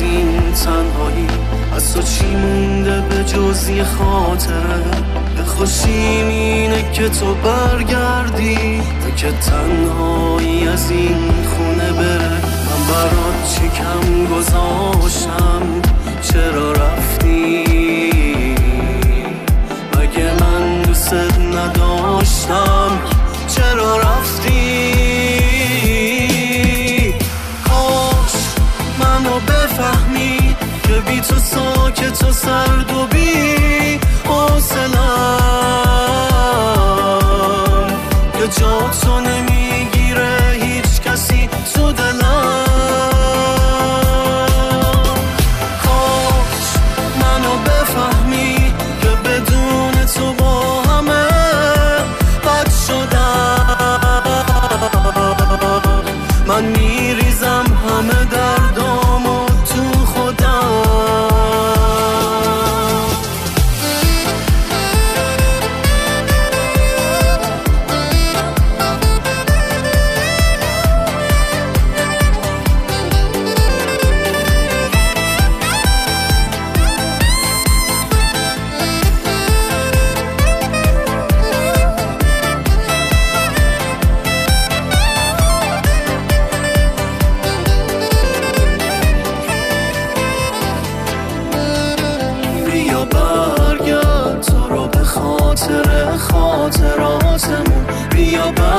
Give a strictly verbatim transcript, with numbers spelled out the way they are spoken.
این تنهایی، از تو چی مونده به جز یه خاطره؟ به خوشیم اینه که تو برگردی و که تنهایی از این خونه بره. من برات چی کم گذاشتم، چرا رفتی؟ مگه من دوست نداشتم، چرا رفتی؟ کاش منو بفهمی که بی تو ساکت و سرد و بی حوصله‌ام، که جا تو نمیگیره هیچ کسی تو دلم. کاش منو بفهمی که بدون تو با همه بد شدم. من میریزم همه دردامو تو خودم. برگرد تو رو به خاطر خاطراتمون، بیا